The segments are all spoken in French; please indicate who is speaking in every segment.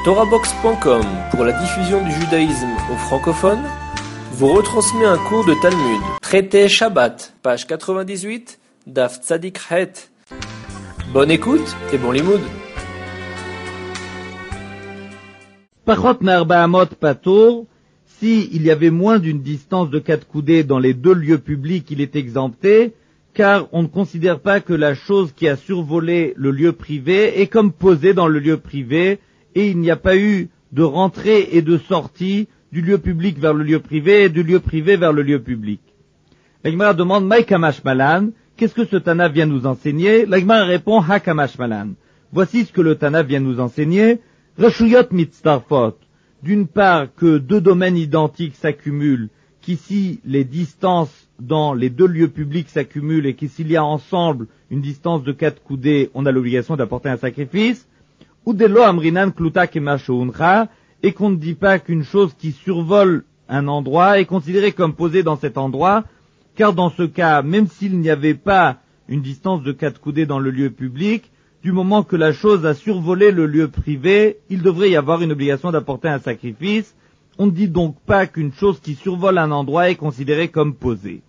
Speaker 1: TorahBox.com, pour la diffusion du judaïsme aux francophones, vous retransmet un cours de Talmud. Traité Shabbat, page 98, Daf Tzadik Het. Bonne écoute et bon limoud.
Speaker 2: Pachot me'arba'amot patour, si il y avait moins d'une distance de 4 coudées dans les deux lieux publics, il est exempté, car on ne considère pas que la chose qui a survolé le lieu privé est comme posée dans le lieu privé, et il n'y a pas eu de rentrée et de sortie du lieu public vers le lieu privé et du lieu privé vers le lieu public. La Gemara demande, Maï Kamash Malan, qu'est-ce que ce Tana vient nous enseigner? La Gemara répond, Ha Kamash Malan. Voici ce que le Tana vient nous enseigner. Reshuyot mitztarfot. D'une part, que deux domaines identiques s'accumulent, qu'ici les distances dans les deux lieux publics s'accumulent et qu'ici il y a ensemble une distance de 4 coudées, on a l'obligation d'apporter un sacrifice. Ou de lo amrinan kluta kemashuncha, et qu'on ne dit pas qu'une chose qui survole un endroit est considérée comme posée dans cet endroit, car dans ce cas, même s'il n'y avait pas une distance de 4 coudées dans le lieu public, du moment que la chose a survolé le lieu privé, il devrait y avoir une obligation d'apporter un sacrifice. On ne dit donc pas qu'une chose qui survole un endroit est considérée comme posée.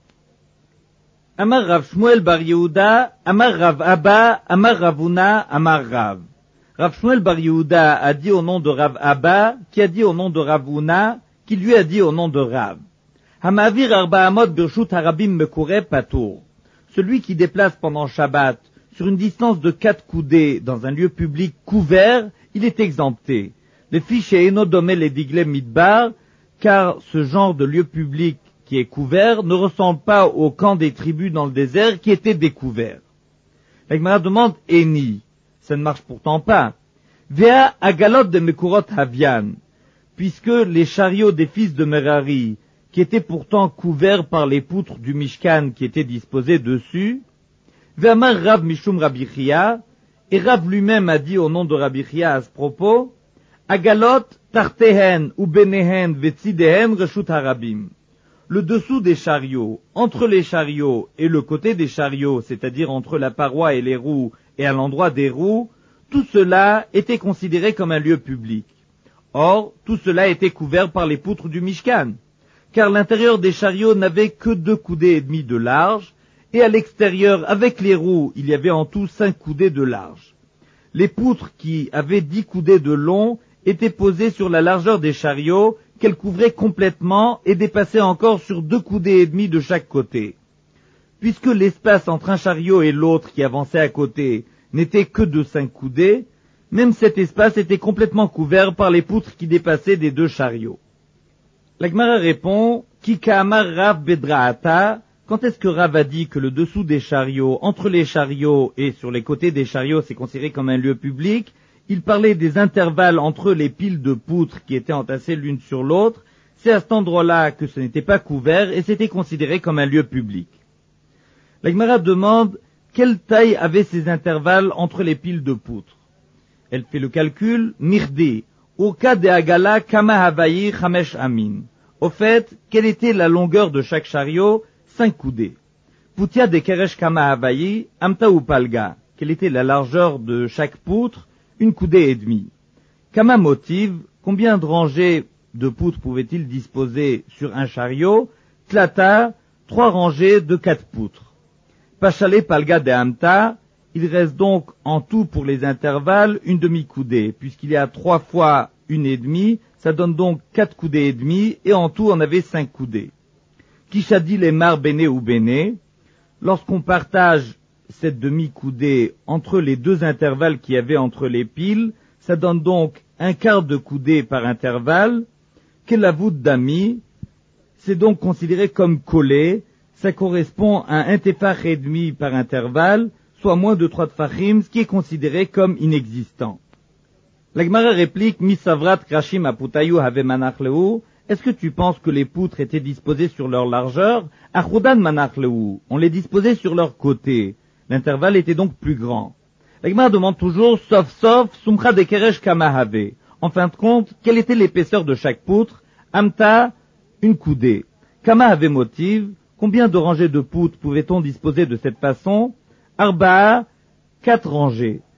Speaker 2: Amar Rav Shmuel bar Yehuda, Amar Rav Abba, Amar Ravuna, Amar Rav. Rav Shmuel bar Yehuda a dit au nom de Rav Abba, qui a dit au nom de Ravuna, qui lui a dit au nom de Rav. Hamavir arba'amot birshut harabim mekure patour. Celui qui déplace pendant Shabbat sur une distance de 4 coudées dans un lieu public couvert, il est exempté. Les fiches et enodomé les diglem midbar, car ce genre de lieu public qui est couvert ne ressemble pas au camp des tribus dans le désert qui était découvert. La Gemara demande Eni. Ça ne marche pourtant pas. Vea agalot de mekurot havian, puisque les chariots des fils de Merari, qui étaient pourtant couverts par les poutres du Mishkan qui étaient disposées dessus, Ve'amar Rav Mishum Rabbi Chia, et Rav lui-même a dit au nom de Rabbi Chia à ce propos, Agalot tartehen ou benehen vetzidehen reshut harabim. Le dessous des chariots, entre les chariots et le côté des chariots, c'est-à-dire entre la paroi et les roues et à l'endroit des roues, tout cela était considéré comme un lieu public. Or, tout cela était couvert par les poutres du Mishkan, car l'intérieur des chariots n'avait que 2 coudées et demi de large, et à l'extérieur, avec les roues, il y avait en tout 5 coudées de large. Les poutres qui avaient 10 coudées de long étaient posées sur la largeur des chariots, qu'elles couvraient complètement et dépassaient encore sur 2 coudées et demi de chaque côté. Puisque l'espace entre un chariot et l'autre qui avançait à côté n'était que de 5 coudées, même cet espace était complètement couvert par les poutres qui dépassaient des 2 chariots. La Gemara répond, Kikaamar Rav Bedraata, quand est-ce que Rav a dit que le dessous des chariots, entre les chariots et sur les côtés des chariots, c'est considéré comme un lieu public? Il parlait des intervalles entre les piles de poutres qui étaient entassées l'une sur l'autre. C'est à cet endroit-là que ce n'était pas couvert et c'était considéré comme un lieu public. La Gemara demande quelle taille avaient ces intervalles entre les piles de poutres. Elle fait le calcul, mirdi, au cas de Agala kama havayi chamesh amin. Au fait, quelle était la longueur de chaque chariot? 5 coudées. Poutia de keresh kama havayi, amta ou palga. Quelle était la largeur de chaque poutre? 1 coudée et demie. Kama motive, combien de rangées de poutres pouvait-il disposer sur un chariot? Tlata, 3 rangées de 4 poutres. Pachale palga de amta, il reste donc en tout pour les intervalles 1 demi-coudée, puisqu'il y a 3 fois 1 et demie, ça donne donc 4 coudées et demie, et en tout on avait 5 coudées. Kishadi les mar bene ou bene, lorsqu'on partage cette demi-coudée entre les 2 intervalles qu'il y avait entre les piles, ça donne donc 1/4 de coudée par intervalle, kelavut dami, c'est donc considéré comme collé, ça correspond à 1 tefach et demi par intervalle, soit moins de 3 tefachim, ce qui est considéré comme inexistant. La Gemara réplique, Misavrat krashim aputayu have manachleu, est-ce que tu penses que les poutres étaient disposées sur leur largeur? Achudan manachleu, on les disposait sur leur côté. L'intervalle était donc plus grand. La Gemara demande toujours, sauf, sumcha de keresh kama have. En fin de compte, quelle était l'épaisseur de chaque poutre? Amta, 1 coudée. Kama have motive, combien de rangées de poutres pouvait-on disposer de cette façon? Arba'a, 4 rangées.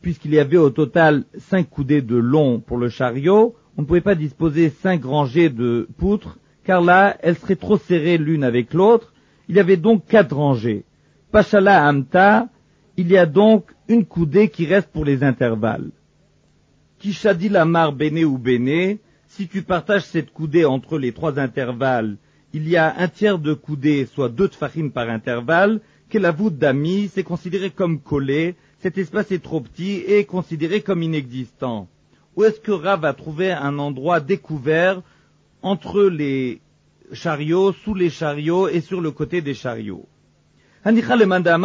Speaker 2: puisqu'il y avait au total 5 coudées de long pour le chariot, on ne pouvait pas disposer 5 rangées de poutres, car là, elles seraient trop serrées l'une avec l'autre. Il y avait donc 4 rangées. Pashala Amta, il y a donc une coudée qui reste pour les intervalles. Kishadi Lamar Bene ou Bene, si tu partages cette coudée entre les 3 intervalles, il y a un tiers de coudée, soit 2 tfachim par intervalle, que la voûte d'ami, c'est considéré comme collé, cet espace est trop petit et est considéré comme inexistant. Où est-ce que Rav a trouvé un endroit découvert entre les chariots, sous les chariots et sur le côté des chariots? Ça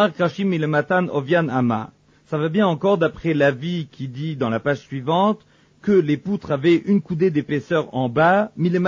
Speaker 2: va bien encore d'après l'avis qui dit dans la page suivante que les poutres avaient une coudée d'épaisseur en bas,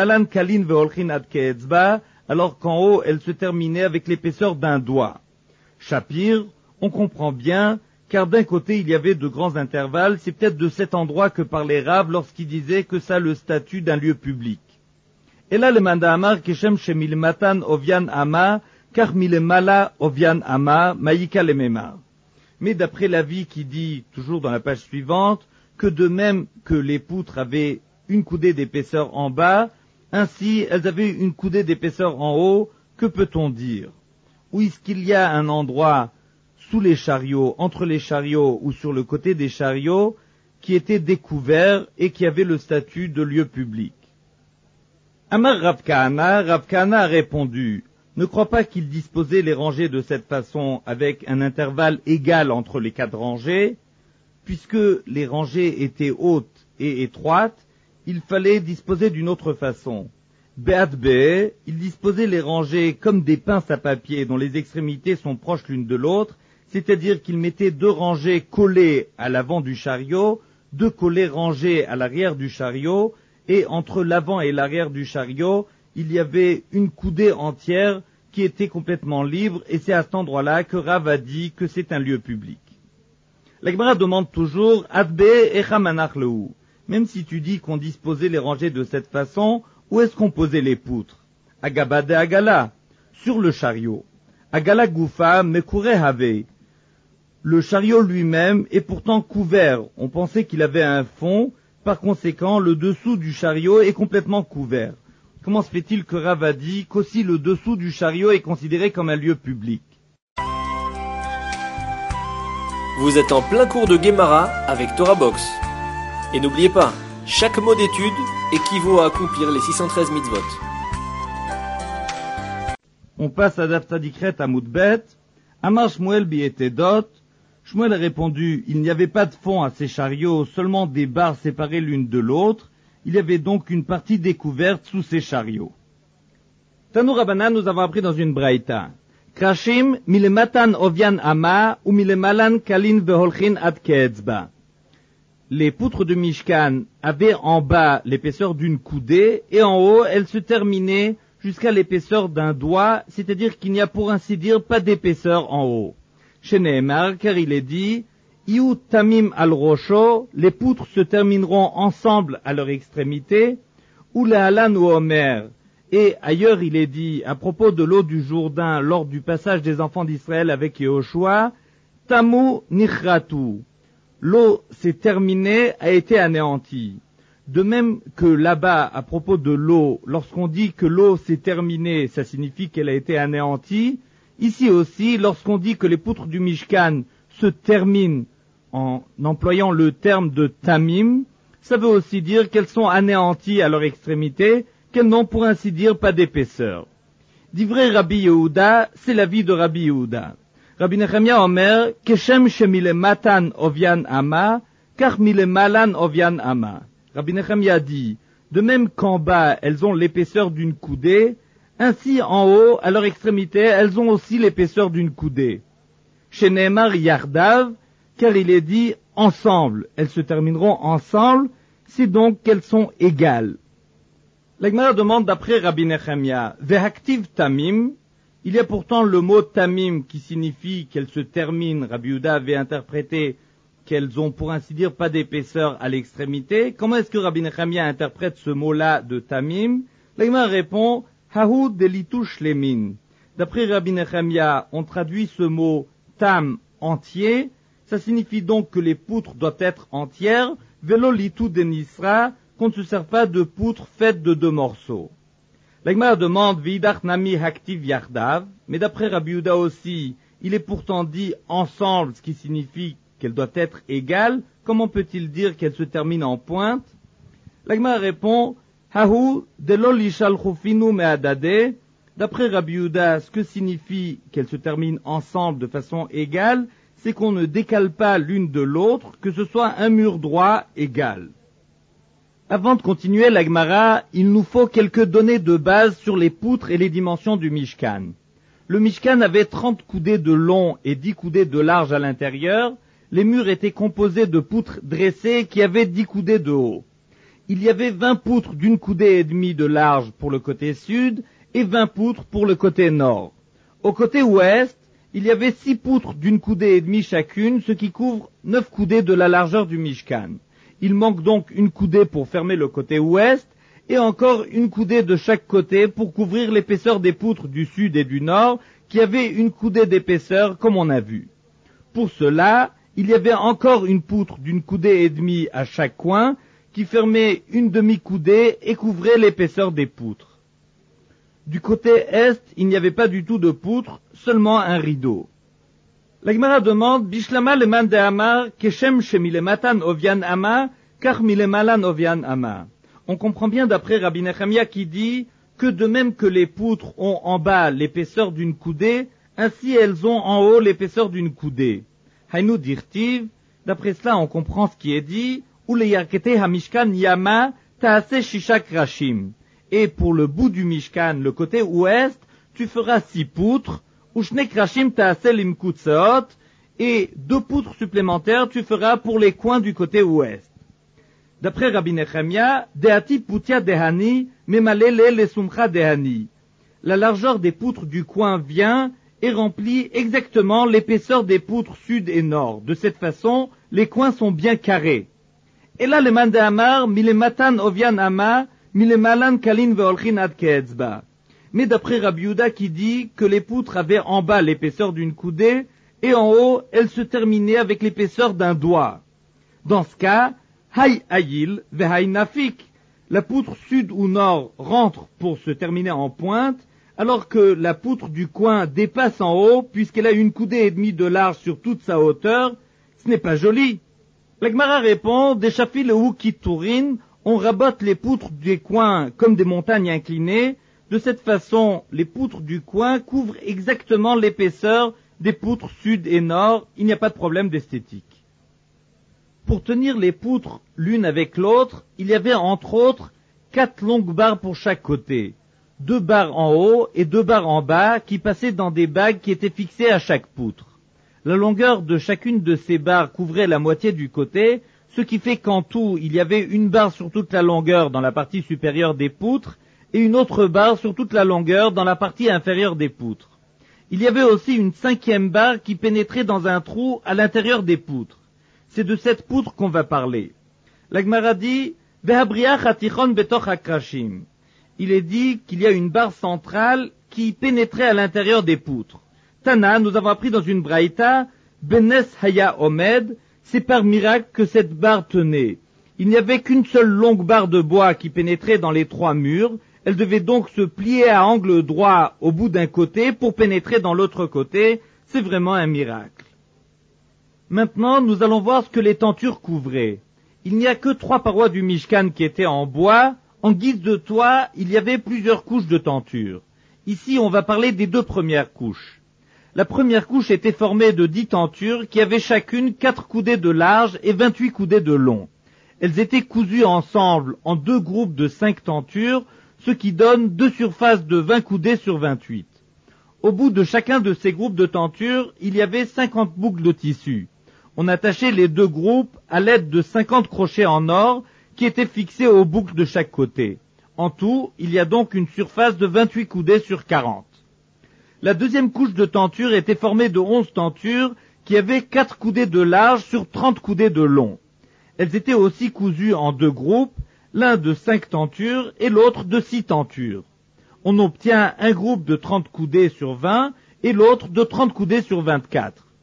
Speaker 2: alors qu'en haut elles se terminaient avec l'épaisseur d'un doigt. Shapir, on comprend bien, car d'un côté il y avait de grands intervalles, c'est peut-être de cet endroit que parlait Rav lorsqu'il disait que ça a le statut d'un lieu public. Et là le mandamar keshem shemilmatan ovian ama, car milemala ovian ama, maïka lememar. Mais d'après l'avis qui dit, toujours dans la page suivante, que de même que les poutres avaient une coudée d'épaisseur en bas, ainsi elles avaient une coudée d'épaisseur en haut, que peut-on dire? Où est-ce qu'il y a un endroit sous les chariots, entre les chariots ou sur le côté des chariots, qui était découvert et qui avait le statut de lieu public? Amar Rav Kahana a répondu, ne crois pas qu'il disposait les rangées de cette façon avec un intervalle égal entre les 4 rangées, puisque les rangées étaient hautes et étroites, il fallait disposer d'une autre façon. Be'atbe, il disposait les rangées comme des pinces à papier dont les extrémités sont proches l'une de l'autre, c'est-à-dire qu'il mettait 2 rangées collées à l'avant du chariot, 2 collées rangées à l'arrière du chariot, et entre l'avant et l'arrière du chariot, il y avait une coudée entière qui était complètement libre, et c'est à cet endroit-là que Rav a dit que c'est un lieu public. La Gemara demande toujours, Adbe echa manach lehu. Même si tu dis qu'on disposait les rangées de cette façon, où est-ce qu'on posait les poutres? Agaba de Agala, sur le chariot. Agala Goufa Mekure Have. Le chariot lui-même est pourtant couvert. On pensait qu'il avait un fond, par conséquent, le dessous du chariot est complètement couvert. Comment se fait-il que Rav a dit qu'aussi le dessous du chariot est considéré comme un lieu public?
Speaker 1: Vous êtes en plein cours de Gemara avec Torah Box. Et n'oubliez pas, chaque mot d'étude équivaut à accomplir les 613 mitzvot.
Speaker 2: On passe à Daf Tzadikret à Moudbet. Amar Shmuel bi'etedot. Shmuel a répondu, il n'y avait pas de fond à ces chariots, seulement des barres séparées l'une de l'autre. Il y avait donc une partie découverte sous ces chariots. Tanu Rabbanan, nous avons appris dans une braïta. Krashim milematan ovian ama ou milemalan kalin veholchin ad keetzba. Les poutres de Mishkan avaient en bas l'épaisseur d'une coudée et en haut elles se terminaient jusqu'à l'épaisseur d'un doigt, c'est-à-dire qu'il n'y a pour ainsi dire pas d'épaisseur en haut. Chez Nehemar, car il est dit, Iu tamim al rosho, les poutres se termineront ensemble à leur extrémité, ou la halan ou Omer. Et ailleurs il est dit, à propos de l'eau du Jourdain lors du passage des enfants d'Israël avec Yehoshua, Tamu nichratu. L'eau s'est terminée, a été anéantie. De même que là-bas, à propos de l'eau, lorsqu'on dit que l'eau s'est terminée, ça signifie qu'elle a été anéantie. Ici aussi, lorsqu'on dit que les poutres du Mishkan se terminent en employant le terme de tamim, ça veut aussi dire qu'elles sont anéanties à leur extrémité, qu'elles n'ont pour ainsi dire pas d'épaisseur. D'ivrei Rabbi Yehuda, c'est l'avis de Rabbi Yehuda. Rabbi Nechemia Omer, Keshem shemile matan ovian ama, car mile malan ovian ama. Rabbi Nechemia dit, de même qu'en bas elles ont l'épaisseur d'une coudée, ainsi en haut, à leur extrémité, elles ont aussi l'épaisseur d'une coudée. Chez Nehemar Yardav, car il est dit ensemble, elles se termineront ensemble, c'est donc qu'elles sont égales. La Gemara demande d'après Rabbi Nechemia, Vehaktiv tamim, il y a pourtant le mot tamim qui signifie qu'elles se terminent. Rabbi Yehuda avait interprété qu'elles ont pour ainsi dire pas d'épaisseur à l'extrémité. Comment est-ce que Rabbi Nechemia interprète ce mot-là de tamim? La Gemara répond, Hahu delitush lemin. D'après Rabbi Nechemia, on traduit ce mot tam entier, Ça signifie donc que les poutres doivent être entières, velo litu denisra, qu'on ne se sert pas de poutres faites de 2 morceaux. La Gemara demande Vidach nami haktiv yardav, mais d'après Rabbi Yehuda aussi, il est pourtant dit ensemble, ce qui signifie qu'elles doivent être égales. Comment peut-il dire qu'elles se terminent en pointe? La Gemara répond Hahu delo lishal chufinu me'adade. D'après Rabbi Yehuda, ce que signifie qu'elles se terminent ensemble de façon égale, c'est qu'on ne décale pas l'une de l'autre, que ce soit un mur droit égal. Avant de continuer la Gemara, il nous faut quelques données de base sur les poutres et les dimensions du Mishkan. Le Mishkan avait 30 coudées de long et 10 coudées de large à l'intérieur. Les murs étaient composés de poutres dressées qui avaient 10 coudées de haut. Il y avait 20 poutres d'une coudée et demie de large pour le côté sud et 20 poutres pour le côté nord. Au côté ouest, il y avait 6 poutres d'une coudée et demie chacune, ce qui couvre 9 coudées de la largeur du Mishkan. Il manque donc une coudée pour fermer le côté ouest et encore une coudée de chaque côté pour couvrir l'épaisseur des poutres du sud et du nord qui avaient une coudée d'épaisseur comme on a vu. Pour cela, il y avait encore une poutre d'une coudée et demie à chaque coin qui fermait une demi-coudée et couvrait l'épaisseur des poutres. Du côté est, il n'y avait pas du tout de poutre, seulement un rideau. La Gemara demande, Bishlama leman de Amar, keshem shemilematan ovian ama, kar milemalan ovian ama. On comprend bien d'après Rabbi Nechemia qui dit que de même que les poutres ont en bas l'épaisseur d'une coudée, ainsi elles ont en haut l'épaisseur d'une coudée. Hainu dirtiv, d'après cela on comprend ce qui est dit, ou le yarkete hamishkan yama taase shishak rashim. Et pour le bout du Mishkan, le côté ouest, tu feras 6 poutres, Ushnek Rashim Ta'asel Imkutseot, et 2 poutres supplémentaires tu feras pour les coins du côté ouest. D'après Rabbi Nechemia, Deati Putia Dehani, Memalele Lesumcha Dehani. La largeur des poutres du coin vient et remplit exactement l'épaisseur des poutres sud et nord. De cette façon, les coins sont bien carrés. Et là, le Mande Amar, Milematan Ovian Ama, Milemalan Kalin Veolchin Ad Keetzba. Mais d'après Rabbi Yehuda qui dit que les poutres avaient en bas l'épaisseur d'une coudée et en haut, elles se terminaient avec l'épaisseur d'un doigt. Dans ce cas, Hay Ayil Vehay Nafik. La poutre sud ou nord rentre pour se terminer en pointe, alors que la poutre du coin dépasse en haut puisqu'elle a une coudée et demie de large sur toute sa hauteur. Ce n'est pas joli. La Gemara répond, des chafil ou kitourin, on rabote les poutres des coins comme des montagnes inclinées. De cette façon, les poutres du coin couvrent exactement l'épaisseur des poutres sud et nord. Il n'y a pas de problème d'esthétique. Pour tenir les poutres l'une avec l'autre, il y avait entre autres 4 longues barres pour chaque côté. 2 barres en haut et 2 barres en bas qui passaient dans des bagues qui étaient fixées à chaque poutre. La longueur de chacune de ces barres couvrait la moitié du côté, ce qui fait qu'en tout, il y avait une barre sur toute la longueur dans la partie supérieure des poutres et une autre barre sur toute la longueur dans la partie inférieure des poutres. Il y avait aussi une 5e barre qui pénétrait dans un trou à l'intérieur des poutres. C'est de cette poutre qu'on va parler. La Gemara dit, Vehabriach atichon betoch hakrashim. Il est dit qu'il y a une barre centrale qui pénétrait à l'intérieur des poutres. Tana, nous avons appris dans une braïta, Benes Haya Omed, c'est par miracle que cette barre tenait. Il n'y avait qu'une seule longue barre de bois qui pénétrait dans les 3 murs. Elle devait donc se plier à angle droit au bout d'un côté pour pénétrer dans l'autre côté. C'est vraiment un miracle. Maintenant, nous allons voir ce que les tentures couvraient. Il n'y a que 3 parois du Mishkan qui étaient en bois. En guise de toit, il y avait plusieurs couches de tentures. Ici, on va parler des 2 premières couches. La première couche était formée de 10 tentures qui avaient chacune 4 coudées de large et 28 coudées de long. Elles étaient cousues ensemble en 2 groupes de 5 tentures, ce qui donne 2 surfaces de 20 coudées sur 28. Au bout de chacun de ces groupes de tentures, il y avait 50 boucles de tissu. On attachait les 2 groupes à l'aide de 50 crochets en or qui étaient fixés aux boucles de chaque côté. En tout, il y a donc une surface de 28 coudées sur 40. La deuxième couche de tentures était formée de 11 tentures qui avaient 4 coudées de large sur 30 coudées de long. Elles étaient aussi cousues en 2 groupes, l'un de 5 tentures et l'autre de 6 tentures. On obtient un groupe de 30 coudées sur 20 et l'autre de 30 coudées sur 24.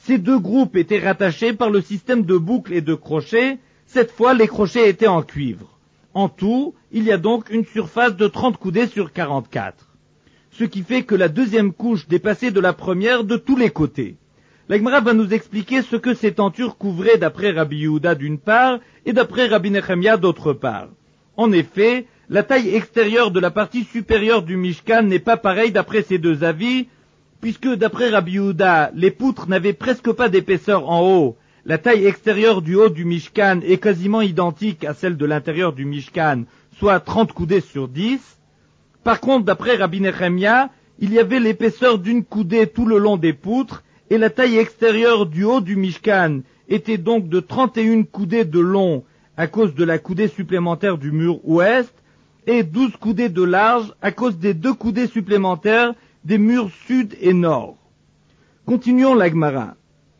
Speaker 2: Ces deux groupes étaient rattachés par le système de boucles et de crochets. Cette fois, les crochets étaient en cuivre. En tout, il y a donc une surface de 30 coudées sur 44. Ce qui fait que la deuxième couche dépassait de la première de tous les côtés. La Gemara va nous expliquer ce que ces tentures couvraient d'après Rabbi Yehuda d'une part et d'après Rabbi Nechemia d'autre part. En effet, la taille extérieure de la partie supérieure du Mishkan n'est pas pareille d'après ces deux avis, puisque d'après Rabbi Yehuda, les poutres n'avaient presque pas d'épaisseur en haut. La taille extérieure du haut du Mishkan est quasiment identique à celle de l'intérieur du Mishkan, soit 30 coudées sur 10. Par contre, d'après Rabbi Nechemia, il y avait l'épaisseur d'une coudée tout le long des poutres, et la taille extérieure du haut du Mishkan était donc de 31 coudées de long à cause de la coudée supplémentaire du mur ouest, et 12 coudées de large à cause des 2 coudées supplémentaires des murs sud et nord. Continuons la Gemara.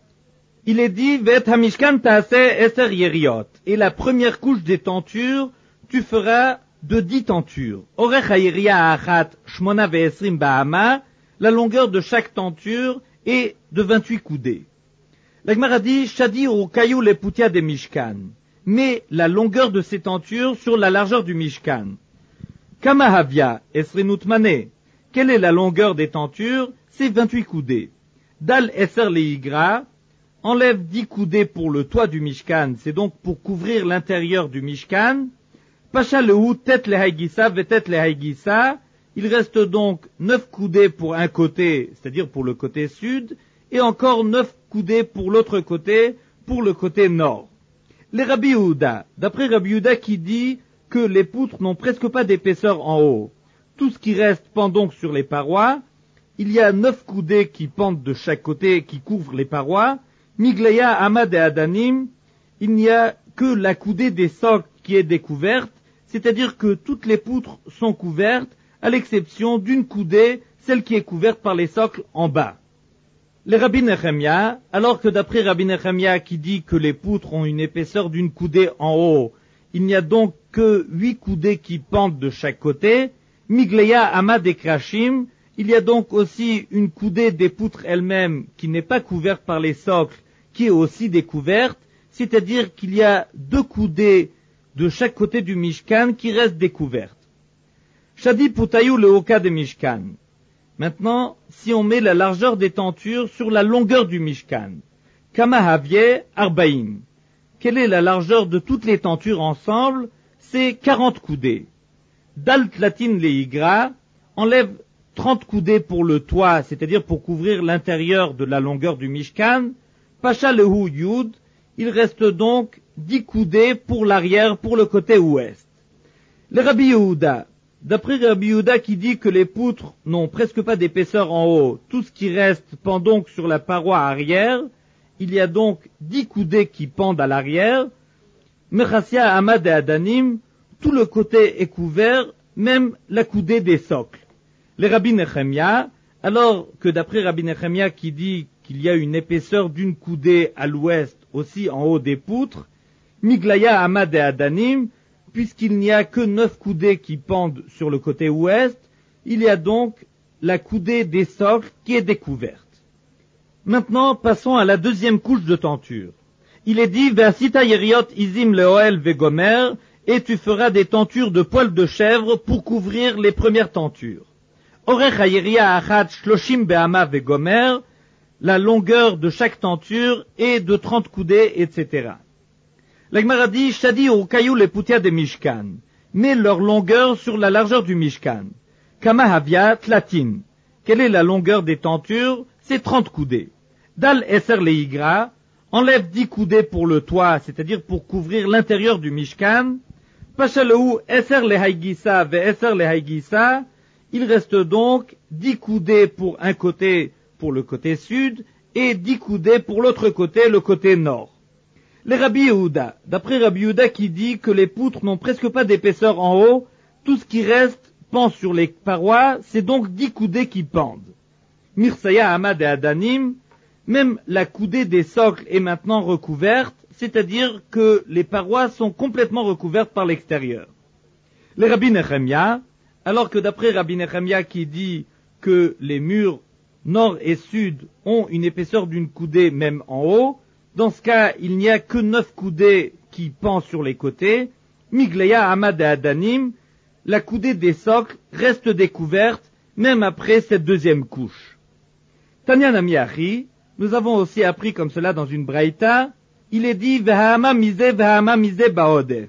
Speaker 2: Il est dit, Vet hamishkan taaseh eser yeriot. Et la première couche des tentures, tu feras de 10 tentures. Orech hayeria achat shmona ve'esrim ba'ama. La longueur de chaque tenture est de 28 coudées. La Gemara dit, Shadi ukayu leputia de Mishkan. Mais la longueur de ces tentures sur la largeur du Mishkan. Kama havia esrinut mane. Quelle est la longueur des tentures? C'est 28 coudées. Dal eser leigra. Enlève 10 coudées pour le toit du Mishkan, c'est donc pour couvrir l'intérieur du Mishkan. Pacha lehu tet lehaigisa vetet lehaigisa. Il reste donc 9 coudées pour un côté, c'est-à-dire pour le côté sud, et encore 9 coudées pour l'autre côté, pour le côté nord. Les Rabbi Yehuda, d'après Rabbi Yehuda qui dit que les poutres n'ont presque pas d'épaisseur en haut. Tout ce qui reste pend donc sur les parois. Il y a 9 coudées qui pendent de chaque côté, qui couvrent les parois. Migleya Amad et Adanim, il n'y a que la coudée des socles qui est découverte, c'est-à-dire que toutes les poutres sont couvertes, à l'exception d'une coudée, celle qui est couverte par les socles en bas. Les Rabbi Nechemia, alors que d'après Rabbi Nechemia qui dit que les poutres ont une épaisseur d'une coudée en haut, il n'y a donc que 8 coudées qui pendent de chaque côté, Migleya Amad et Krashim, il y a donc aussi une coudée des poutres elles-mêmes qui n'est pas couverte par les socles, qui est aussi découverte, c'est-à-dire qu'il y a 2 coudées de chaque côté du Mishkan qui restent découvertes. Shadi putayu le oka de Mishkan. Maintenant, si on met la largeur des tentures sur la longueur du Mishkan, Kama havie arbaim. Quelle est la largeur de toutes les tentures ensemble? C'est 40 coudées. Dal tlatin le igra, enlève 30 coudées pour le toit, c'est-à-dire pour couvrir l'intérieur de la longueur du Mishkan. Pacha lehu yud, il reste donc 10 coudées pour l'arrière, pour le côté ouest. Les Rabbi Yehuda, d'après Rabbi Yehuda qui dit que les poutres n'ont presque pas d'épaisseur en haut, tout ce qui reste pend donc sur la paroi arrière, il y a donc 10 coudées qui pendent à l'arrière. Mechassia Amad et Adanim, tout le côté est couvert, même la coudée des socles. Les Rabbi Nechemia, alors que d'après Rabbi Nechemia qui dit qu'il y a une épaisseur d'une coudée à l'ouest aussi en haut des poutres, Miglaya Amad et Adanim, puisqu'il n'y a que 9 coudées qui pendent sur le côté ouest, il y a donc la coudée des socles qui est découverte. Maintenant, passons à la deuxième couche de tenture. Il est dit, Ve'asita yeriot izim leoel vegomer, et tu feras des tentures de poils de chèvre pour couvrir les premières tentures. Orech hayeria achat shloshim be'ama vegomer, la longueur de chaque tenture est de 30 coudées, etc. La Gemara dit, Shadi ukayu le putia de Mishkan, mais leur longueur sur la largeur du Mishkan. Kama havia tlatin. Quelle est la longueur des tentures? C'est 30 coudées. Dal eser leigra, enlève 10 coudées pour le toit, c'est-à-dire pour couvrir l'intérieur du Mishkan. Pachalou eser lehaigisa ve eser lehaigisa, il reste donc 10 coudées pour un côté, pour le côté sud, et 10 coudées pour l'autre côté, le côté nord. Les Rabbi Yehuda, d'après Rabbi Yehuda qui dit que les poutres n'ont presque pas d'épaisseur en haut, tout ce qui reste pend sur les parois, c'est donc 10 coudées qui pendent. Mirsaya Amad et Adanim, même la coudée des socles est maintenant recouverte, c'est-à-dire que les parois sont complètement recouvertes par l'extérieur. Les Rabbi Nechemia, alors que d'après Rabbi Nechemia qui dit que les murs nord et sud ont une épaisseur d'une coudée même en haut, dans ce cas, il n'y a que 9 coudées qui pendent sur les côtés. Migleya Hamad et Adanim, la coudée des socles reste découverte même après cette deuxième couche. Tanya Nami Achi, nous avons aussi appris comme cela dans une braïta, il est dit Vehama mize baodef.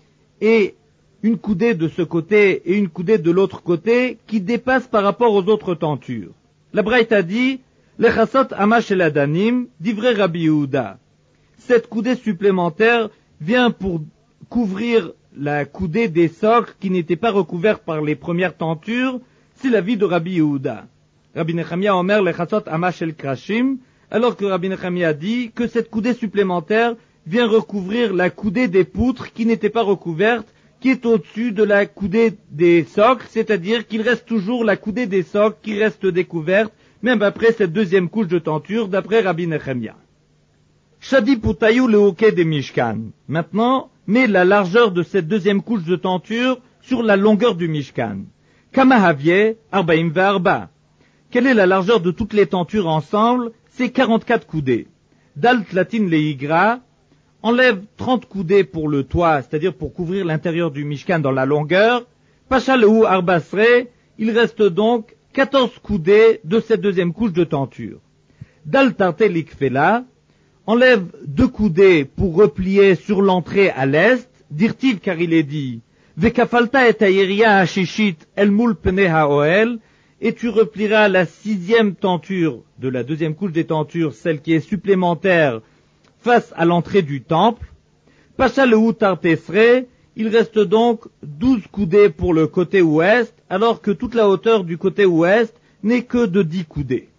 Speaker 2: Et une coudée de ce côté et une coudée de l'autre côté qui dépassent par rapport aux autres tentures. La braïta dit Lechasot amash el adanim, d'ivrei Rabbi Yehuda. Cette coudée supplémentaire vient pour couvrir la coudée des socles qui n'étaient pas recouvertes par les premières tentures, c'est l'avis de Rabbi Yehuda. Rabbi Nechemia omer lechasot amash el krashim, alors que Rabbi Nechemia dit que cette coudée supplémentaire vient recouvrir la coudée des poutres qui n'étaient pas recouvertes, qui est au-dessus de la coudée des socles, c'est-à-dire qu'il reste toujours la coudée des socles qui reste découverte, même après cette deuxième couche de tenture, d'après Rabbi Nechemia. Shadi putayu le hockey des Mishkan. Maintenant, mets la largeur de cette deuxième couche de tenture sur la longueur du Mishkan. Kamahavie, arbaim ve'arba. Quelle est la largeur de toutes les tentures ensemble? C'est 44 coudées. Dal tlatin leigra, enlève 30 coudées pour le toit, c'est-à-dire pour couvrir l'intérieur du Mishkan dans la longueur. Pacha lehu arbasre, il reste donc 14 coudées de cette deuxième couche de tenture. Dal tarte likfela, enlève 2 coudées pour replier sur l'entrée à l'est, dirtiv car il est dit, Vekafalta et ayeria hashishit el mul pene haoel, et tu replieras la 6e tenture de la deuxième couche des tentures, celle qui est supplémentaire, face à l'entrée du temple. Pacha lehu tartesre, il reste donc 12 coudées pour le côté ouest, alors que toute la hauteur du côté ouest n'est que de 10 coudées.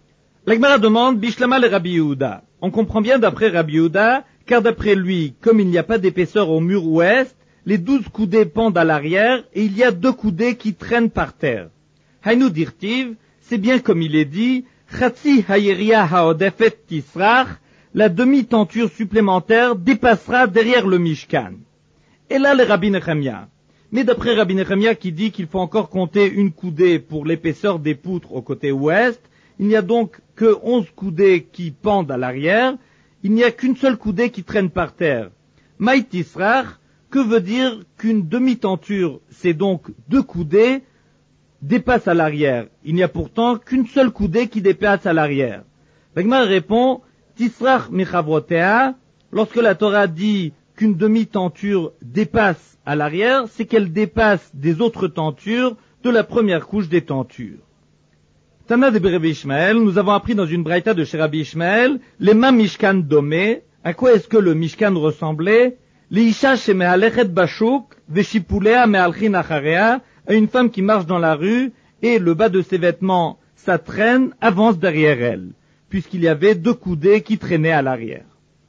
Speaker 2: La Gemara demande, Bishlama le Rabbi Yehuda. On comprend bien d'après Rabbi Yehuda, car d'après lui, comme il n'y a pas d'épaisseur au mur ouest, les 12 coudées pendent à l'arrière et il y a 2 coudées qui traînent par terre. Hainu dirtiv, c'est bien comme il est dit, Chatsi hayeria haodefet tisrach, la demi-tenture supplémentaire dépassera derrière le Mishkan. Et là, le Rabbi Nechemia. Mais d'après Rabbi Nechemia qui dit qu'il faut encore compter une coudée pour l'épaisseur des poutres au côté ouest, il n'y a donc que 11 coudées qui pendent à l'arrière, il n'y a qu'une seule coudée qui traîne par terre. Maït tisrach, que veut dire qu'une demi-tenture, c'est donc 2 coudées, dépasse à l'arrière. Il n'y a pourtant qu'une seule coudée qui dépasse à l'arrière. La Gemara répond, Tisrach michavrotea, lorsque la Torah dit qu'une demi-tenture dépasse à l'arrière, c'est qu'elle dépasse des autres tentures de la première couche des tentures. Tana de Rabbi Ishmael, nous avons appris dans une braïta de chez Rabbi Ishmael, les ma Mishkan domé, à quoi est-ce que le Mishkan ressemblait? L'isha shemehalechet bashuk, veshipulea mehalchin acharea, à une femme qui marche dans la rue, et le bas de ses vêtements, sa traîne, avance derrière elle, puisqu'il y avait 2 coudées qui traînaient à l'arrière.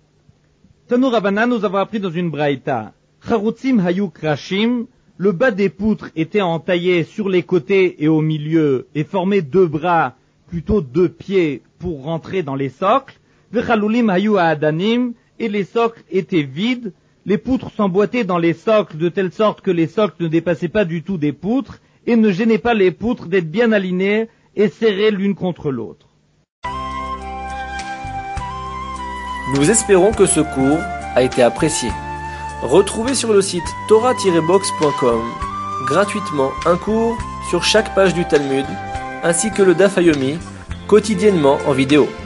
Speaker 2: Tanu Rabbanan, nous avons appris dans une braïta, Charutzim hayu krashim, le bas des poutres était entaillé sur les côtés et au milieu, et formait 2 bras, plutôt 2 pieds, pour rentrer dans les socles, Vechalulim hayu adanim, et les socles étaient vides, les poutres s'emboîtaient dans les socles de telle sorte que les socles ne dépassaient pas du tout des poutres, et ne gênaient pas les poutres d'être bien alignées et serrées l'une contre l'autre.
Speaker 1: Nous espérons que ce cours a été apprécié. Retrouvez sur le site torah-box.com gratuitement un cours sur chaque page du Talmud, ainsi que le Daf Yomi, quotidiennement en vidéo.